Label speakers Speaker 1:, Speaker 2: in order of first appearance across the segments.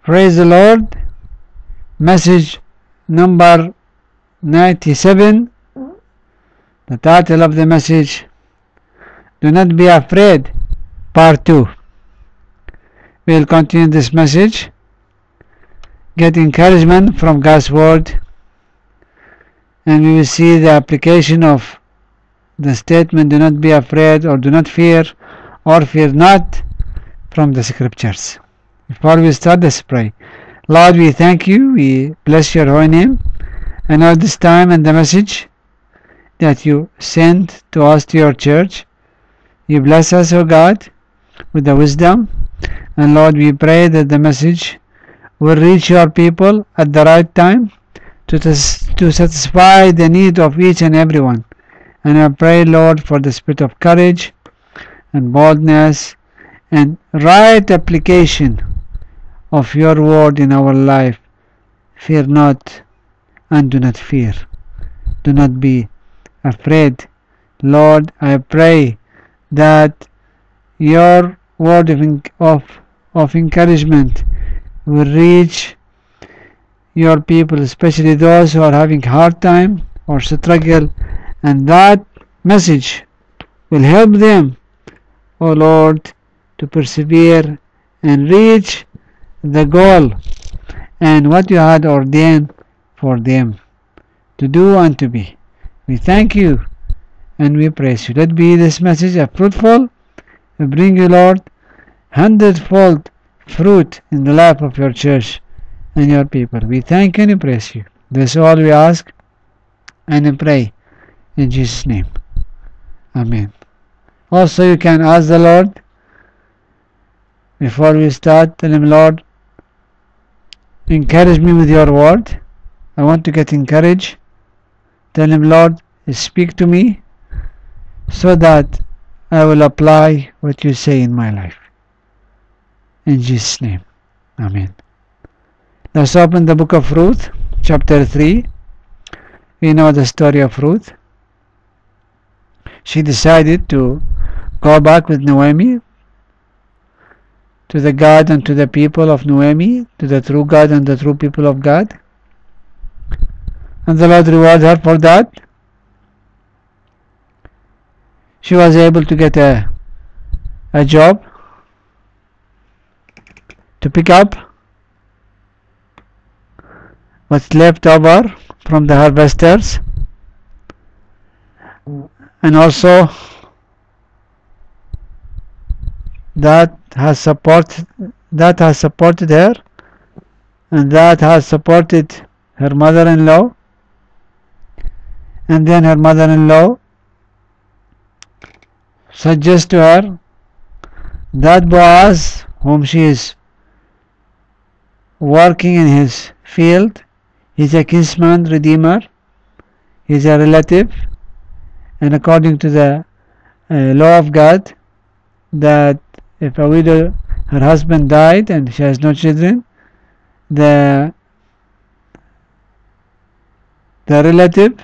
Speaker 1: Praise the Lord. Message number 97. The title of the message, Do Not Be Afraid, Part 2. We will continue this message, get encouragement from God's Word, and we will see the application of the statement, do not be afraid, or do not fear, or fear not, from the Scriptures. Before we start, let's pray. Lord, we thank you, we bless your holy name, and all this time and the message that you sent to us, to your church, you bless us, O God, with the wisdom, and Lord, we pray that the message will reach your people at the right time to satisfy the need of each and everyone. And I pray, Lord, for the spirit of courage and boldness and right application of your word in our life. Fear not and do not fear. Do not be afraid. Lord, I pray that your word of encouragement will reach your people, especially those who are having hard time or struggle, and that message will help them, O Lord, to persevere and reach the goal and what you had ordained for them to do and to be. We thank you and we praise you. Let be this message a fruitful, bring you, Lord, 100-fold fruit in the life of your church and your people. We thank you and we praise you. This is all we ask and we pray in Jesus' name. Amen. Also, you can ask the Lord before we start, tell him, Lord, encourage me with your word. I want to get encouraged. Tell him, Lord, speak to me so that I will apply what you say in my life. In Jesus' name. Amen. Let's open the book of Ruth, chapter 3. We know the story of Ruth. She decided to go back with Naomi to the God and to the people of Naomi, to the true God and the true people of God. And the Lord rewarded her for that. She was able to get a job to pick up what's left over from the harvesters, and also that has supported her, and that has supported her mother-in-law, and then her mother-in-law suggests to her that Boaz, whom she is working in his field, is a kinsman redeemer, he is a relative, and according to the law of God, that if a widow, her husband died and she has no children, the relative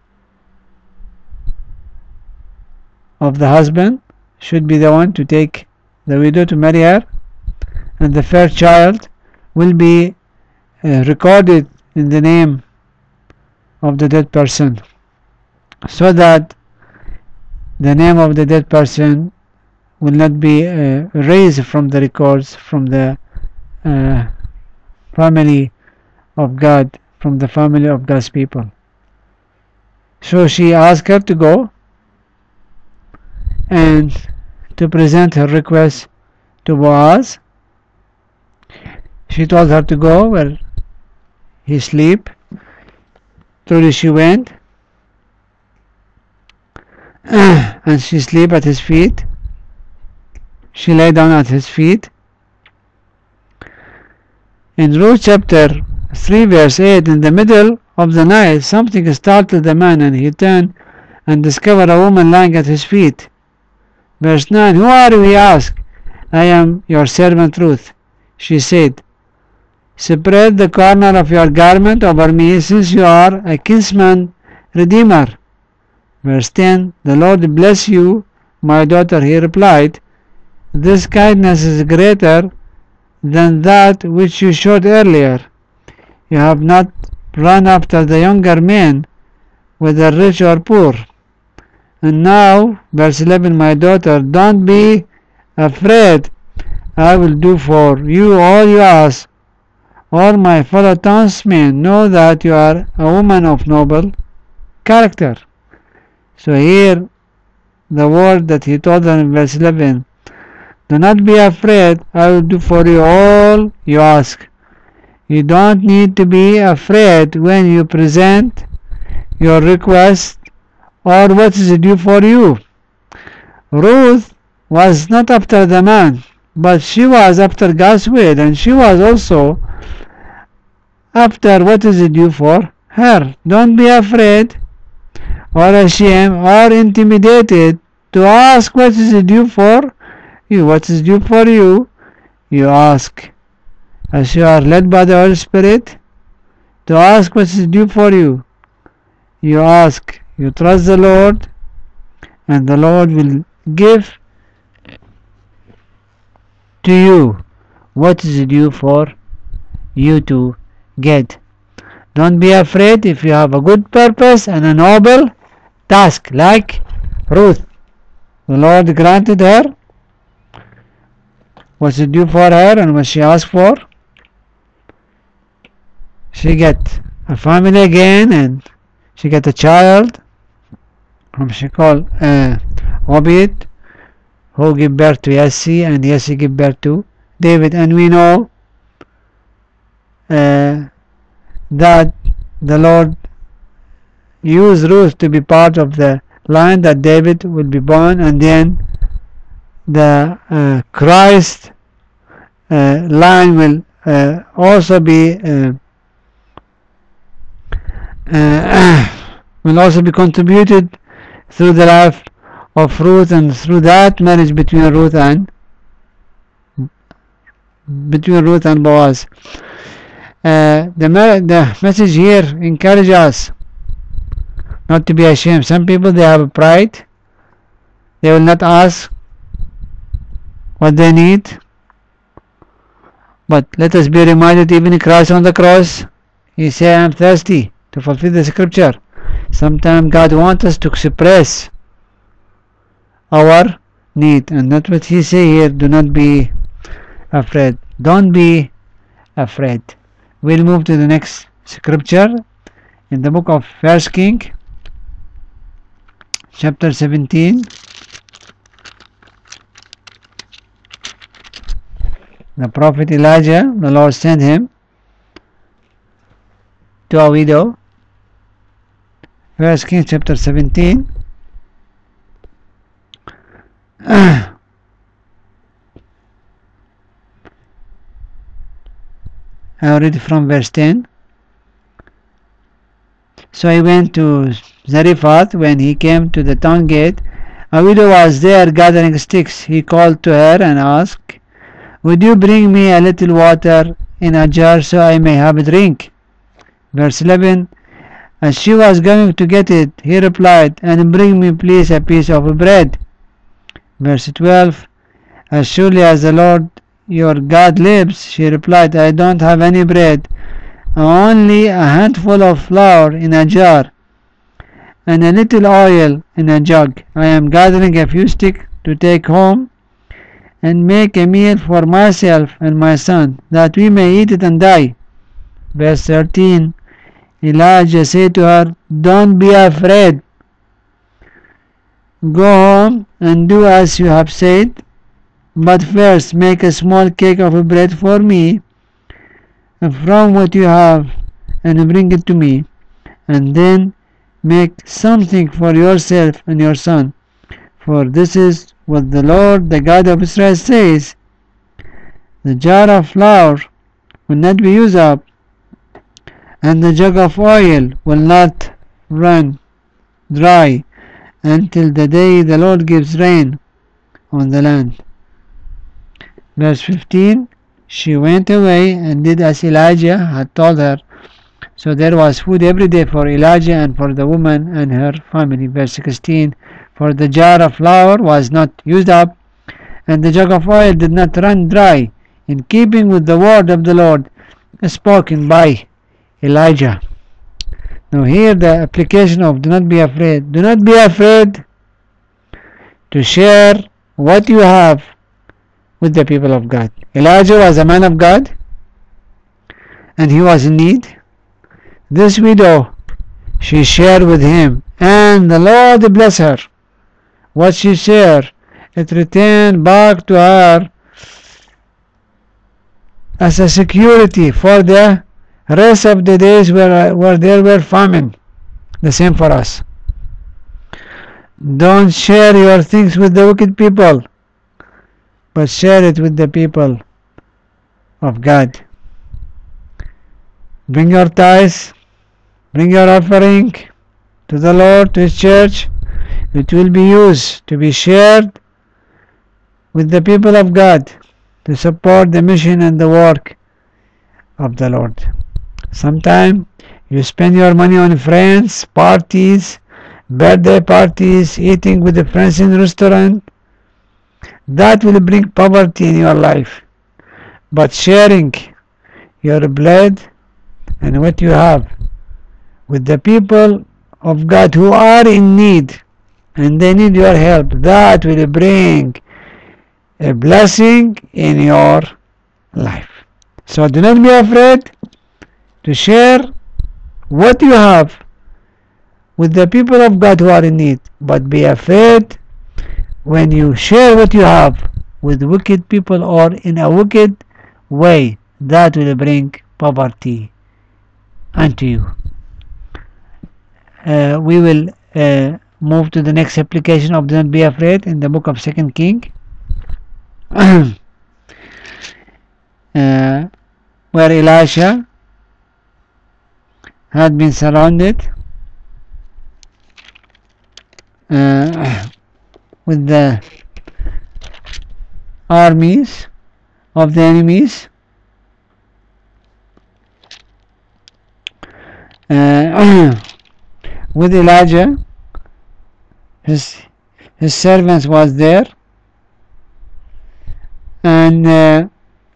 Speaker 1: of the husband should be the one to take the widow to marry her, and the first child will be recorded in the name of the dead person, so that the name of the dead person will not be erased from the records, from the family of God, from the family of God's people. So she asked her to go and to present her request to Boaz. She told her to go where he sleep. Truly she went, and she slept at his feet. She lay down at his feet. In Ruth chapter 3 verse 8, in the middle of the night something startled the man, and he turned and discovered a woman lying at his feet. Verse 9, who are you? He asked. I am your servant Ruth, she said. Spread the corner of your garment over me, since you are a kinsman redeemer. Verse 10, the Lord bless you, my daughter, he replied. This kindness is greater than that which you showed earlier. You have not run after the younger men, whether rich or poor. And now, verse 11, my daughter, don't be afraid. I will do for you all you ask. All my fellow townsmen know that you are a woman of noble character. So here, the word that he told them in verse 11, do not be afraid, I will do for you all you ask. You don't need to be afraid when you present your request or what is due for you. Ruth was not after the man, but she was after God's will, and she was also after what is due for her. Don't be afraid or ashamed or intimidated to ask what is due for you. What is due for you, you ask. As you are led by the Holy Spirit to ask what is due for you, you ask. You trust the Lord, and the Lord will give to you what is due for you to get. Don't be afraid if you have a good purpose and a noble task, like Ruth. The Lord granted her what's due for her, and what she asked for, she get a family again, and she get a child whom she called Obed, who gave birth to Jesse, and Jesse gave birth to David. And we know that the Lord used Ruth to be part of the line that David will be born, and then the Christ line will also be contributed through the life of Ruth, and through that marriage between Ruth and Boaz. The message here encourages us not to be ashamed. Some people, they have pride. They will not ask what they need. But let us be reminded, even Christ on the cross, he said, I am thirsty, to fulfill the scripture. Sometimes God wants us to express our need, and that's what he say here. Do not be afraid. Don't be afraid. We'll move to the next scripture in the book of 1 Kings, chapter 17. The prophet Elijah, the Lord sent him to a widow. 1 Kings chapter 17. I read from verse 10. So he went to Zarephath. When he came to the town gate, a widow was there gathering sticks. He called to her and asked, would you bring me a little water in a jar so I may have a drink? Verse 11. As she was going to get it, he replied, and bring me please a piece of bread. Verse 12. As surely as the Lord your God lives, she replied, I don't have any bread, only a handful of flour in a jar, and a little oil in a jug. I am gathering a few sticks to take home and make a meal for myself and my son, that we may eat it and die. Verse 13. Elijah said to her, don't be afraid. Go home and do as you have said, but first make a small cake of bread for me from what you have and bring it to me, and then make something for yourself and your son. For this is what the Lord, the God of Israel, says, the jar of flour will not be used up, and the jug of oil will not run dry until the day the Lord gives rain on the land. Verse 15. She went away and did as Elijah had told her. So there was food every day for Elijah and for the woman and her family. Verse 16. For the jar of flour was not used up, and the jug of oil did not run dry, in keeping with the word of the Lord spoken by Elijah. Now here the application of do not be afraid. Do not be afraid to share what you have with the people of God. Elijah was a man of God and he was in need. This widow, she shared with him, and the Lord bless her. What she shared, it returned back to her as a security for the rest of the days where there were famine. The same for us. Don't share your things with the wicked people, but share it with the people of God. Bring your tithes, bring your offering to the Lord, to His church. It will be used to be shared with the people of God to support the mission and the work of the Lord. Sometimes you spend your money on friends, parties, birthday parties, eating with the friends in restaurant. That will bring poverty in your life. But sharing your blood and what you have with the people of God who are in need and they need your help, that will bring a blessing in your life. So do not be afraid to share what you have with the people of God who are in need, but be afraid when you share what you have with wicked people or in a wicked way. That will bring poverty unto you. We will move to the next application of do not be afraid in the book of 2 Kings, where Elisha had been surrounded with the armies of the enemies. With Elijah, his servants was there, and the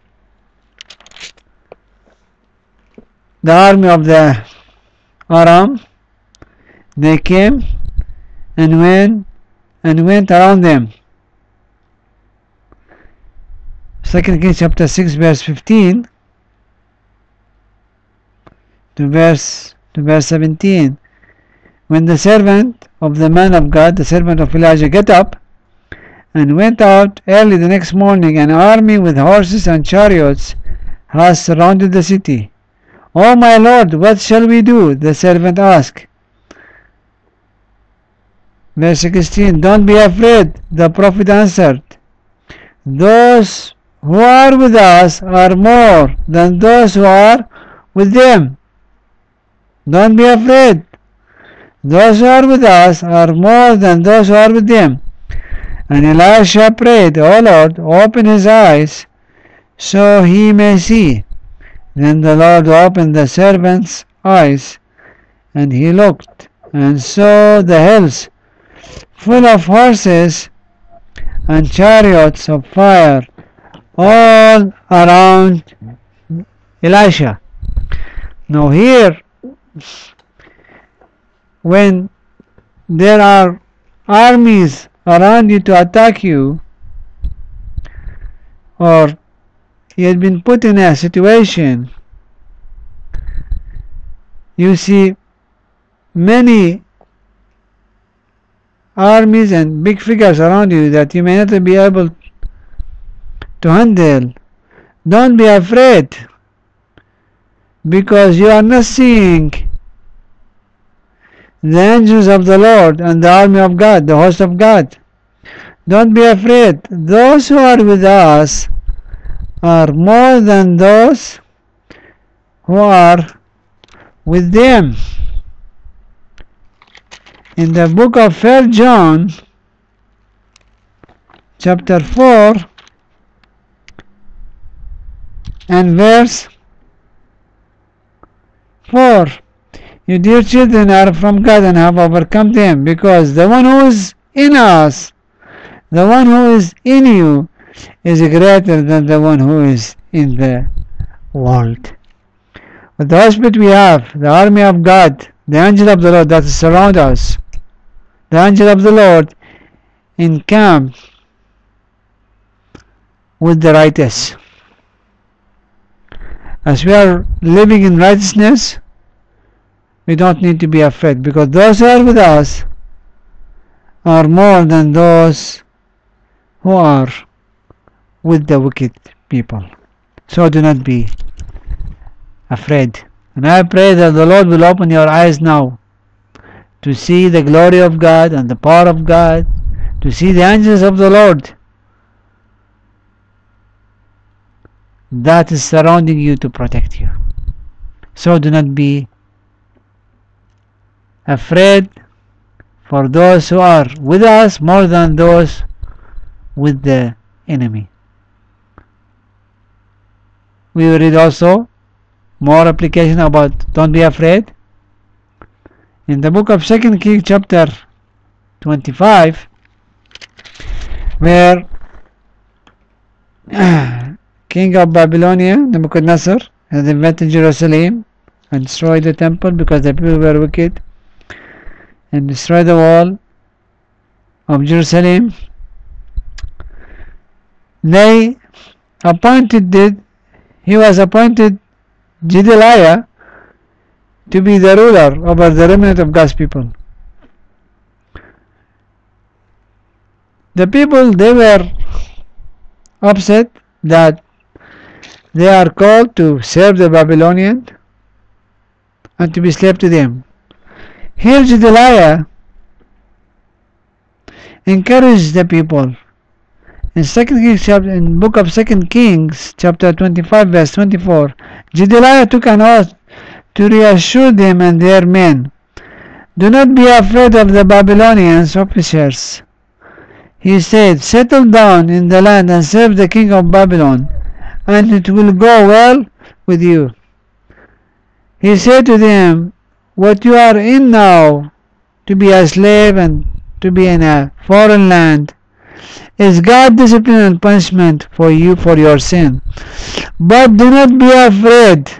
Speaker 1: army of the Aram, they came and went around them. 2 Kings chapter 6 verse 15 to verse 17. When the servant of the man of God, the servant of Elijah, got up and went out early the next morning, an army with horses and chariots has surrounded the city. "Oh my Lord, what shall we do?" the servant asked. Verse 16, "Don't be afraid," the prophet answered. "Those who are with us are more than those who are with them." Don't be afraid. Those who are with us are more than those who are with them. And Elisha prayed, "O Lord, open his eyes so he may see." Then the Lord opened the servant's eyes, and he looked and saw the hills full of horses and chariots of fire all around Elisha. Now here, when there are armies around you to attack you, or you had been put in a situation, you see many armies and big figures around you that you may not be able to handle. Don't be afraid, because you are not seeing the angels of the Lord and the army of God, the host of God. Don't be afraid. Those who are with us are more than those who are with them. In the book of 1 John chapter 4 and verse 4, "You dear children are from God and have overcome them, because the one who is in us, the one who is in you, is greater than the one who is in the world. But the hospital we have, the army of God, the angel of the Lord that surround us, the angel of the Lord encamp with the righteous. As we are living in righteousness, we don't need to be afraid, because those who are with us are more than those who are with the wicked people. So do not be afraid. And I pray that the Lord will open your eyes now to see the glory of God and the power of God, to see the angels of the Lord that is surrounding you to protect you. So do not be afraid, for those who are with us more than those with the enemy. We will read also more application about don't be afraid in the book of 2 Kings chapter 25, where king of Babylonia, Nebuchadnezzar, has invaded Jerusalem and destroyed the temple because the people were wicked, and destroyed the wall of Jerusalem. He was appointed Gedaliah to be the ruler over the remnant of God's people. The people, they were upset that they are called to serve the Babylonians and to be slave to them. Here Gedaliah encouraged the people. In book of 2 Kings chapter 25 verse 24, Gedaliah took an oath to reassure them and their men. Do not be afraid of the Babylonians officers. He said, settle down in the land and serve the king of Babylon, and it will go well with you. He said to them, what you are in now, to be a slave and to be in a foreign land, is God's discipline and punishment for you for your sin. But do not be afraid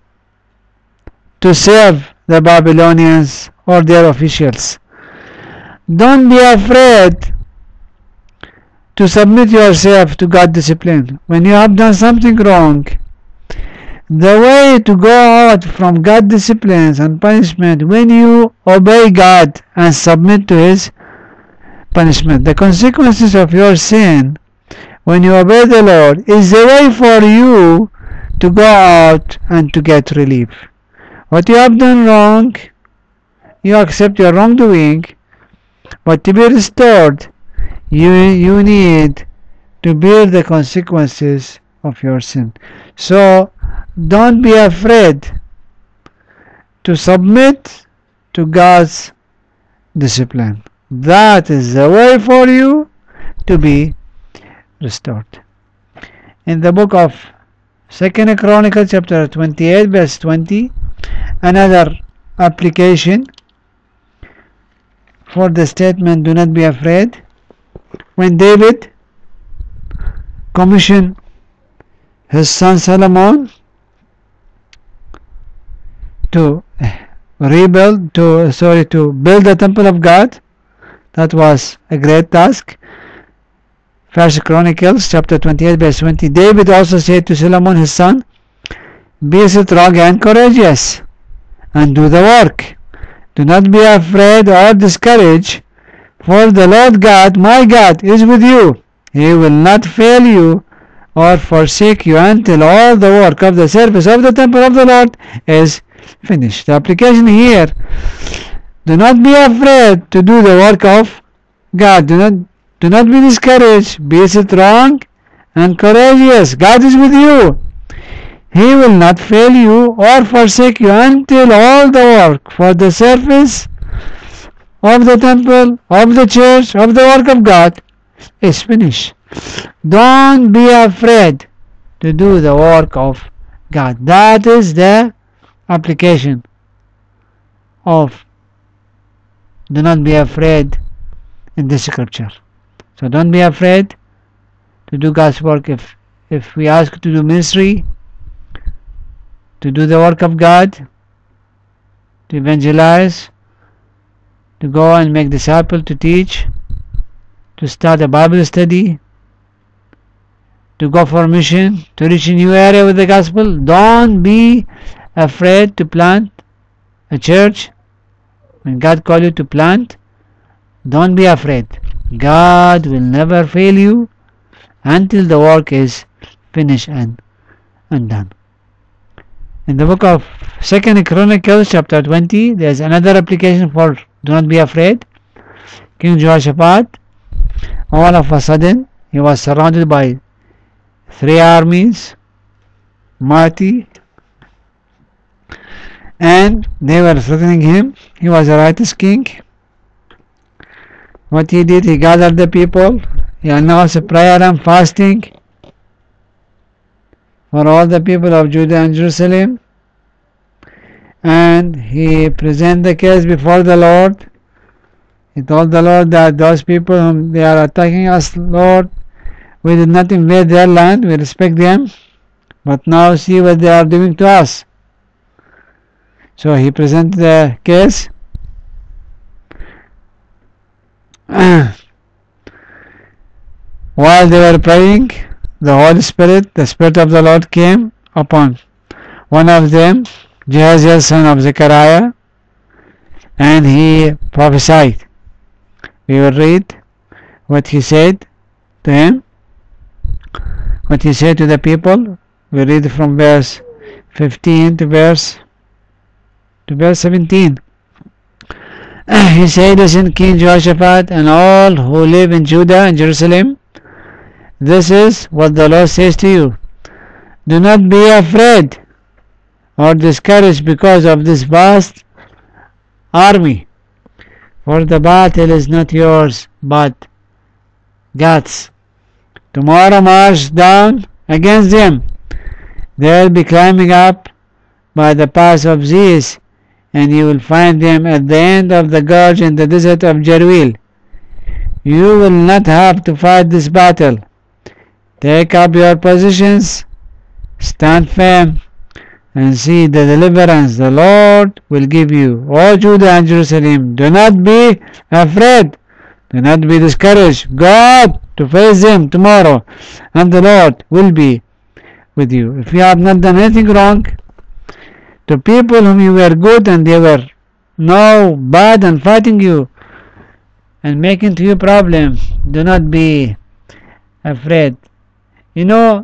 Speaker 1: to serve the Babylonians or their officials. Don't be afraid to submit yourself to God's discipline. When you have done something wrong, the way to go out from God's disciplines and punishment, when you obey God and submit to His punishment, the consequences of your sin, when you obey the Lord, is the way for you to go out and to get relief. What you have done wrong, you accept your wrongdoing, but to be restored, you need to bear the consequences of your sin. So don't be afraid to submit to God's discipline. That is the way for you to be restored. In the book of 2 Chronicles chapter 28 verse 20, another application for the statement do not be afraid. When David commissioned his son Solomon to build the temple of God, that was a great task. 1 Chronicles chapter 28 verse 20, David also said to Solomon his son, be strong and courageous and do the work. Do not be afraid or discouraged, for the Lord God, my God, is with you. He will not fail you or forsake you until all the work of the service of the temple of the Lord is finished. The application here, do not be afraid to do the work of God. Do not be discouraged. Be strong and courageous. God is with you. He will not fail you or forsake you until all the work for the service of the temple, of the church, of the work of God is finished. Don't be afraid to do the work of God. That is the application of do not be afraid in this scripture. So don't be afraid to do God's work. If we ask to do ministry, to do the work of God, to evangelize, to go and make disciples, to teach, to start a Bible study, to go for mission, to reach a new area with the gospel, don't be afraid to plant a church. When God calls you to plant, don't be afraid. God will never fail you until the work is finished and done. In the book of 2 Chronicles chapter 20, there is another application for do not be afraid. King Jehoshaphat, all of a sudden, he was surrounded by 3 armies, mighty, and they were threatening him. He was a righteous king. What he did, he gathered the people, he announced a prayer and fasting for all the people of Judah and Jerusalem, and he presented the case before the Lord. He told the Lord that those people whom they are attacking us, Lord, we did not invade their land, we respect them, but now see what they are doing to us. So he presented the case. While they were praying, the Holy Spirit, the Spirit of the Lord came upon one of them, Jehaziel son of Zechariah, and he prophesied. We will read what he said to him, what he said to the people. We read from verse 15 to verse 17. He said, listen, King Jehoshaphat and all who live in Judah and Jerusalem, this is what the Lord says to you. Do not be afraid or discouraged because of this vast army, for the battle is not yours but God's. Tomorrow march down against them. They will be climbing up by the pass of Ziz, and you will find them at the end of the gorge in the desert of Jeruel. You will not have to fight this battle. Take up your positions, stand firm, and see the deliverance the Lord will give you. O Judah and Jerusalem, do not be afraid, do not be discouraged. Go out to face them tomorrow, and the Lord will be with you. If you have not done anything wrong to people whom you were good and they were now bad and fighting you and making to you problem, do not be afraid. You know,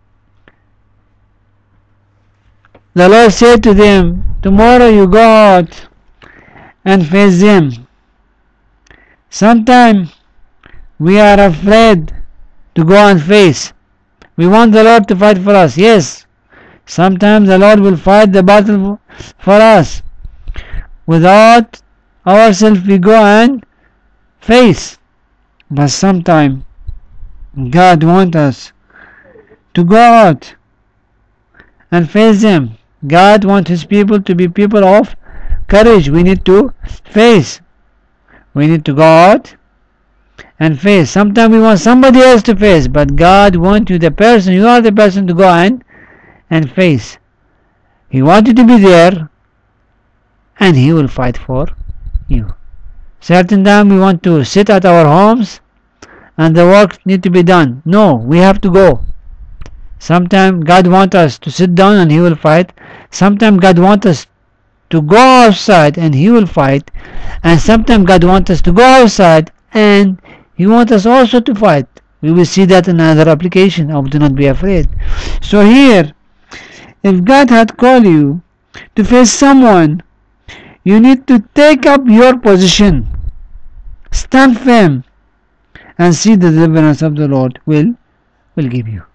Speaker 1: the Lord said to them, tomorrow you go out and face them. Sometimes we are afraid to go and face. We want the Lord to fight for us. Yes, sometimes the Lord will fight the battle for us. Without ourselves we go and face. But sometimes God wants us to go out and face them. God wants His people to be people of courage. We need to face. We need to go out and face. Sometimes we want somebody else to face, but God wants you, the person, you are the person to go and face. He wants you to be there, and He will fight for you. Certain time we want to sit at our homes and the work need to be done. No, we have to go. Sometimes God wants us to sit down and He will fight. Sometimes God wants us to go outside and He will fight. And sometimes God wants us to go outside and He wants us also to fight. We will see that in another application of do not be afraid. So here, if God had called you to face someone, you need to take up your position. Stand firm and see the deliverance of the Lord will give you.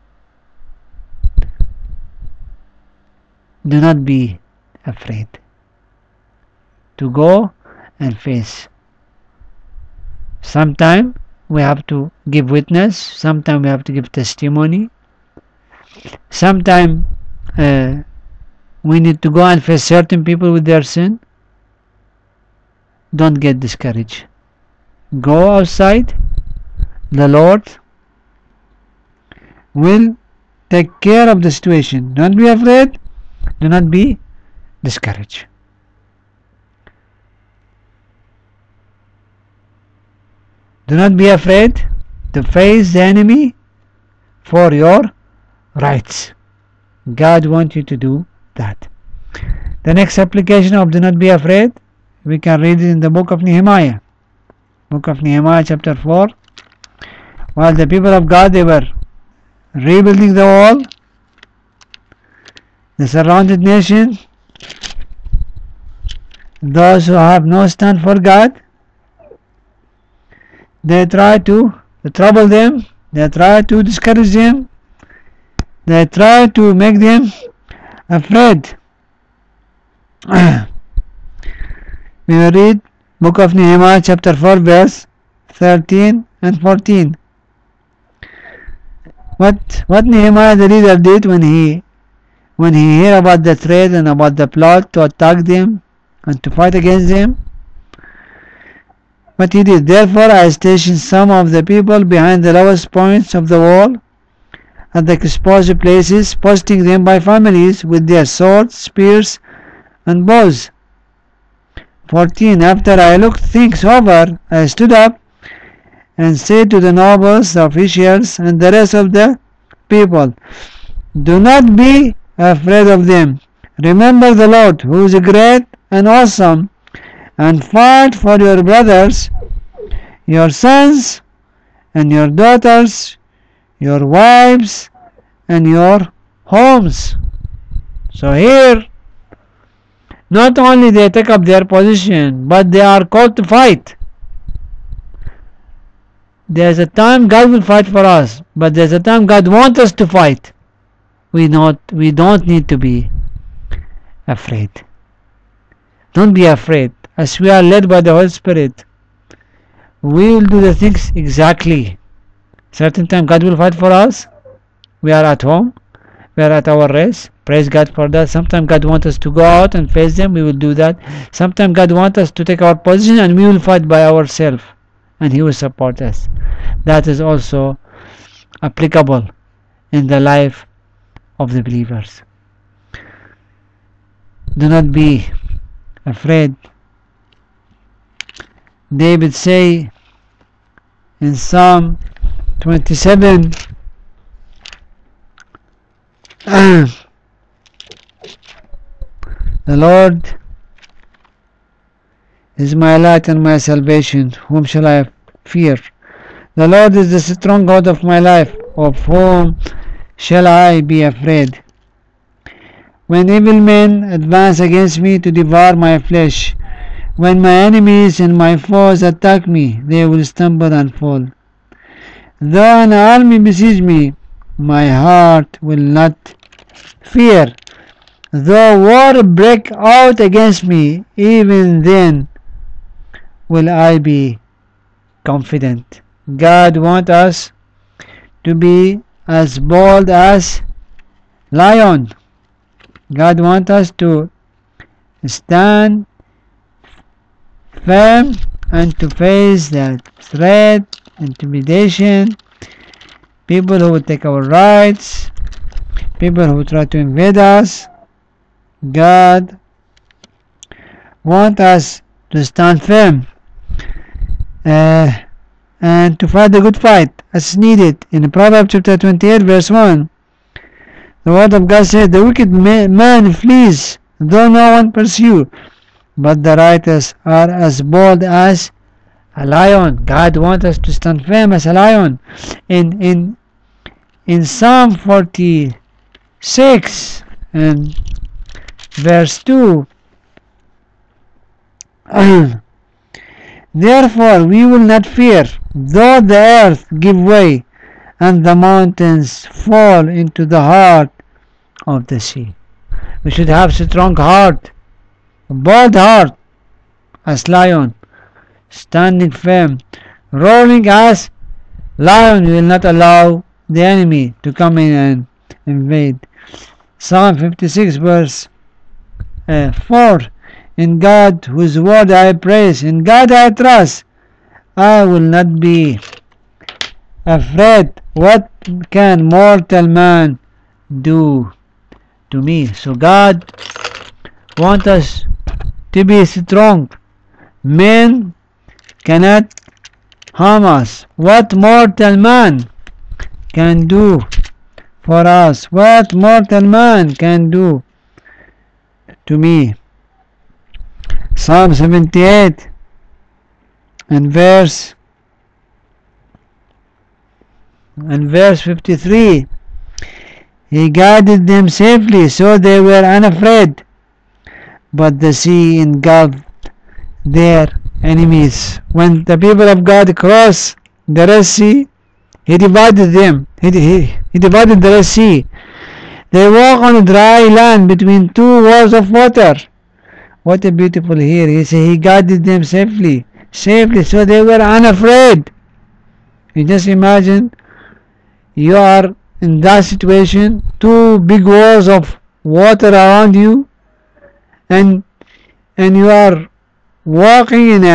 Speaker 1: Do not be afraid to go and face. Sometimes we have to give witness. Sometimes we have to give testimony. Sometimes we need to go and face certain people with their sin. Don't get discouraged. Go outside. The Lord will take care of the situation. Don't be afraid. Do not be discouraged. Do not be afraid to face the enemy for your rights. God wants you to do that. The next application of do not be afraid, we can read it in the book of Nehemiah. Book of Nehemiah chapter 4. While the people of God, they were rebuilding the wall, the surrounded nation, those who have no stand for God, they try to trouble them, they try to discourage them, they try to make them afraid. We will read book of Nehemiah chapter 4 verse 13 and 14. What Nehemiah the leader did when he heard about the threat and about the plot to attack them and to fight against them? What he did, therefore I stationed some of the people behind the lowest points of the wall at the exposed places, posting them by families with their swords, spears, and bows. 14. After I looked things over, I stood up and said to the nobles, the officials, and the rest of the people, do not be afraid of them. Remember the Lord, who is great and awesome, and fight for your brothers, your sons, and your daughters, your wives, and your homes. So here, not only they take up their position, but they are called to fight. There's a time God will fight for us, but there's a time God wants us to fight. We don't need to be afraid. Don't be afraid. As we are led by the Holy Spirit, we will do the things exactly. Certain time God will fight for us. We are at home. We are at our rest. Praise God for that. Sometimes God wants us to go out and face them. We will do that. Sometimes God wants us to take our position and we will fight by ourselves. And He will support us. That is also applicable in the life of the believers. Do not be afraid. David say in Psalm 27, the Lord is my light and my salvation. Whom shall I fear? The Lord is the stronghold of my life. Of whom shall I be afraid? When evil men advance against me to devour my flesh, when my enemies and my foes attack me, they will stumble and fall. Though an army besiege me, my heart will not fear. Though war break out against me, even then will I be confident. God wants us to be as bold as lion. God wants us to stand firm and to face the threat, intimidation, people who will take our rights, people who try to invade us. God wants us to stand firm and to fight the good fight as needed. In Proverbs chapter 28 verse 1, the word of God said, the wicked man flees, though no one pursue, but the righteous are as bold as a lion. God wants us to stand firm as a lion. In Psalm 46 and verse 2, therefore we will not fear, though the earth give way and the mountains fall into the heart of the sea. We should have a strong heart, a bold heart as lion, standing firm, roaring as lion. We will not allow the enemy to come in and invade. Psalm 56 verse 4, in God whose word I praise, in God I trust, I will not be afraid. What can mortal man do to me? So God wants us to be strong. Men cannot harm us. What mortal man can do for us? What mortal man can do to me? Psalm 78 and verse 53. He guided them safely, so they were unafraid, but the sea engulfed their enemies. When the people of God crossed the Red Sea, He divided them. He divided the Red Sea. They walk on dry land between two walls of water. What a beautiful here. He said He guided them safely, so they were unafraid. You just imagine you are in that situation, two big walls of water around you, and you are walking in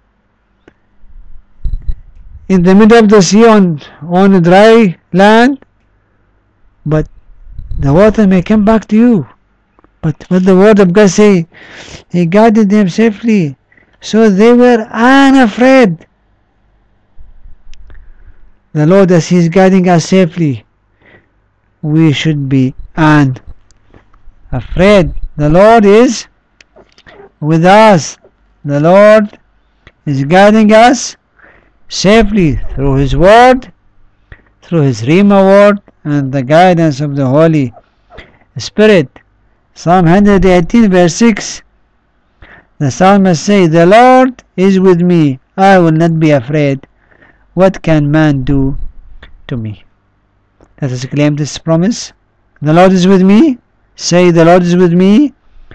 Speaker 1: the middle of the sea on a dry land, but the water may come back to you. But what the word of God say, He guided them safely, so they were unafraid. The Lord, as He is guiding us safely, we should be unafraid. The Lord is with us. The Lord is guiding us safely through His Word, through His Rhema Word, and the guidance of the Holy Spirit. Psalm 118 verse 6. The psalmist says, "The Lord is with me, I will not be afraid. What can man do to me?" Let us claim this promise. The Lord is with me. Say, the Lord is with me.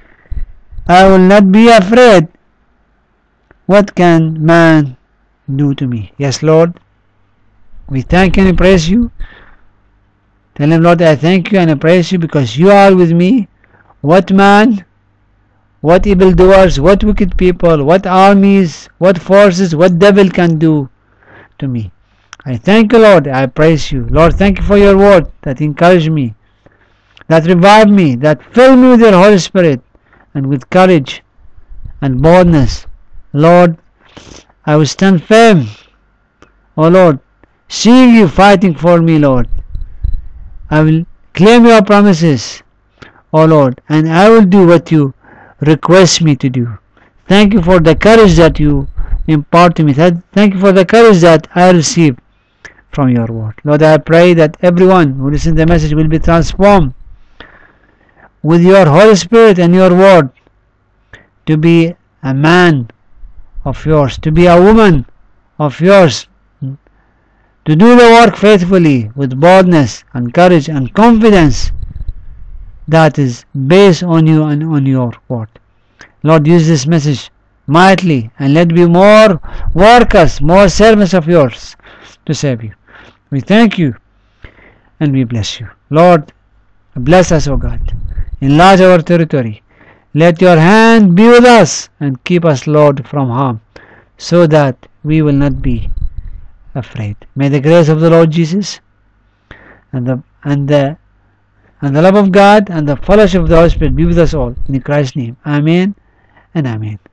Speaker 1: I will not be afraid. What can man do to me? Yes, Lord. We thank you and praise you. Tell Him, Lord, I thank you and I praise you because you are with me. What man, what evildoers, what wicked people, what armies, what forces, what devil can do to me? I thank you, Lord. I praise you. Lord, thank you for your word that encouraged me, that revived me, that filled me with your Holy Spirit and with courage and boldness. Lord, I will stand firm. Oh Lord, seeing you fighting for me, Lord. I will claim your promises, oh Lord, and I will do what you request me to do. Thank you for the courage that you impart to me. Thank you for the courage that I receive from your word. Lord, I pray that everyone who listens to the message will be transformed with your Holy Spirit and your word to be a man of yours, to be a woman of yours, to do the work faithfully with boldness and courage and confidence that is based on you and on your word. Lord, use this message mightily and let be more workers, more servants of yours to serve you. We thank you and we bless you. Lord, bless us, O God. Enlarge our territory. Let your hand be with us and keep us, Lord, from harm, so that we will not be afraid. May the grace of the Lord Jesus and the love of God and the fellowship of the Holy Spirit be with us all. In Christ's name. Amen and amen.